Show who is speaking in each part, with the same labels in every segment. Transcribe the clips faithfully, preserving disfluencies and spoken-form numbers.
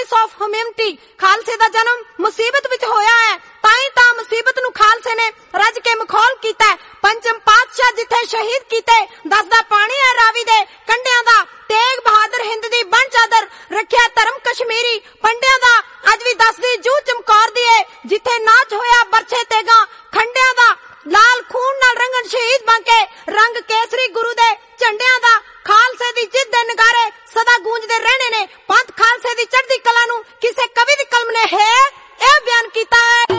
Speaker 1: Crisis of humanity. खालसे दा जन्म मुसीबत विच होया है, ताई तां मुसीबत नूं खालसे ने रज के मखौल कीता है। पंचम पातशाह जिथे शहीद कीते, दसदा पानी है रावी दे कंढियां दा। तेग बहादुर हिंद दी बन चादर, रखिया धर्म कश्मीरी पंडियां दा। अज भी दसदी जू चमकौर दी है, जिथे नाच होया बरछे तेगा खंडियां दा। लाल खून नाल रंगन शहीद बनके, रंग केसरी गुरु दे झंडियां दा। खालसे दी जिद दे नगारे सदा गूंजदे रहने ने। पंथ खालसे दी चढ़दी कला नूं किसे कवि दी कलम ने है यह बयान कीता है।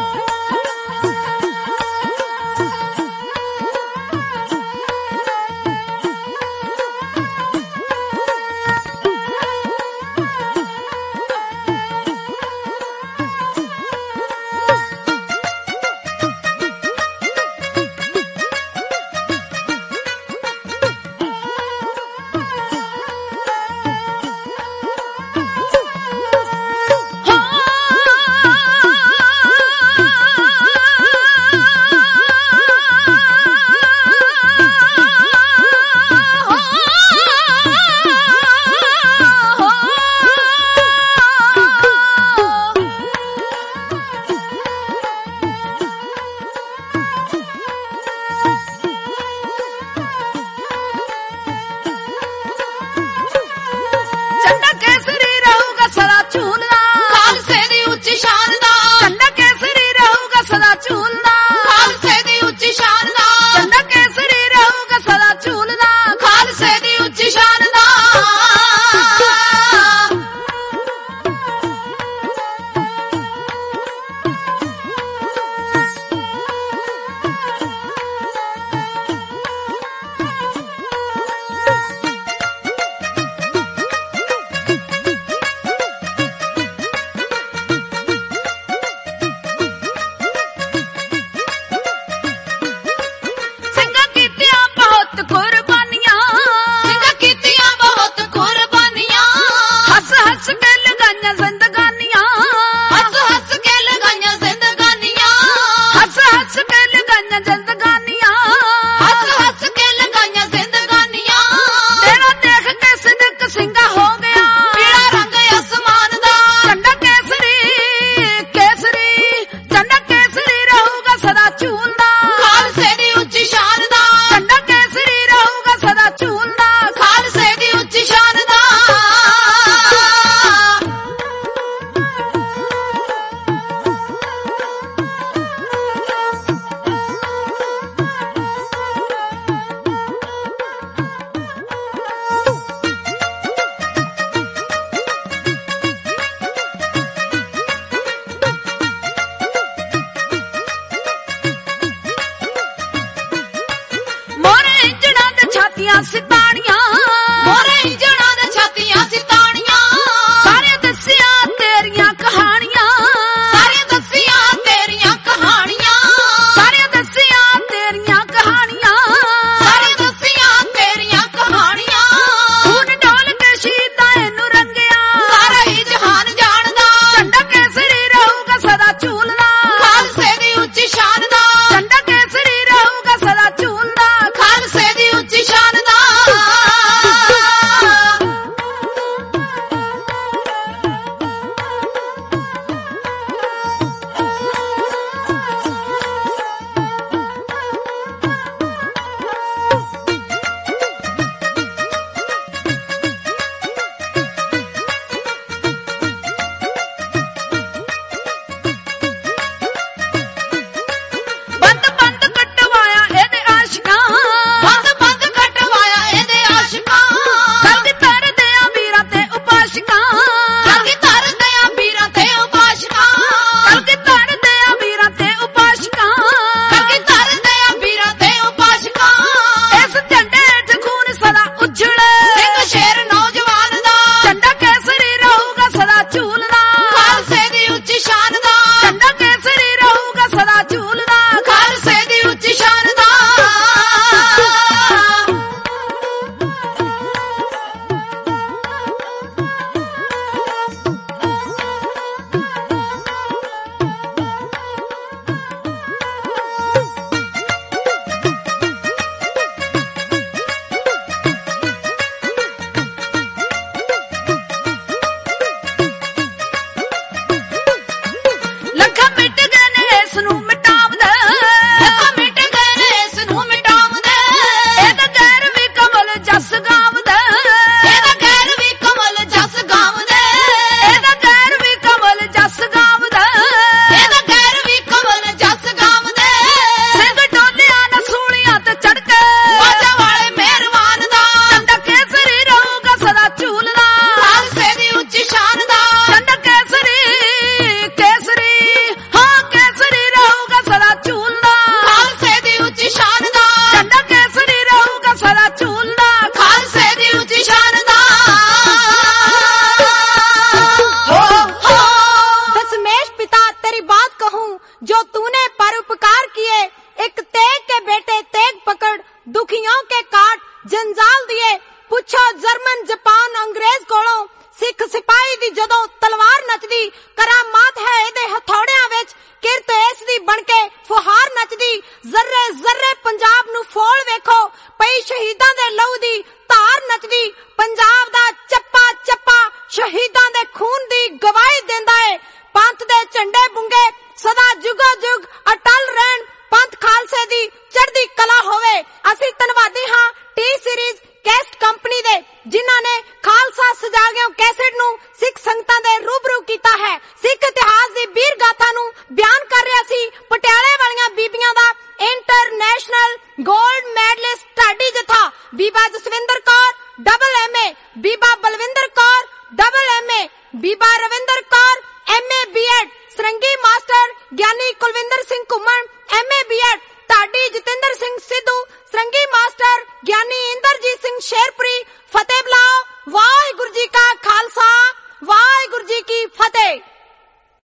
Speaker 1: ਖਾਲਸਾ ਸਜਾਗਿਓ ਕੈਸੇਟ ਨੂੰ ਸਿੱਖ ਸੰਗਤਾਂ ਦੇ ਰੂਬਰੂ ਕੀਤਾ ਹੈ। ਸਿੱਖ ਇਤਿਹਾਸ ਦੀ ਵੀਰ ਗਾਥਾ ਨੂੰ ਬਿਆਨ ਕਰ ਰਿਹਾ ਸੀ ਪਟਿਆਲੇ ਵਾਲੀਆਂ ਬੀਬੀਆਂ ਦਾ ਇੰਟਰਨੈਸ਼ਨਲ ਗੋਲਡ ਮੈਡਲਿਸਟ ਢਾਡੀ ਜਥਾ, ਬੀਬਾ Jaswinder Kaur double M A, ਬੀਬਾ Balwinder Kaur double M A, ਬੀਬਾ ਰਵਿੰਦਰ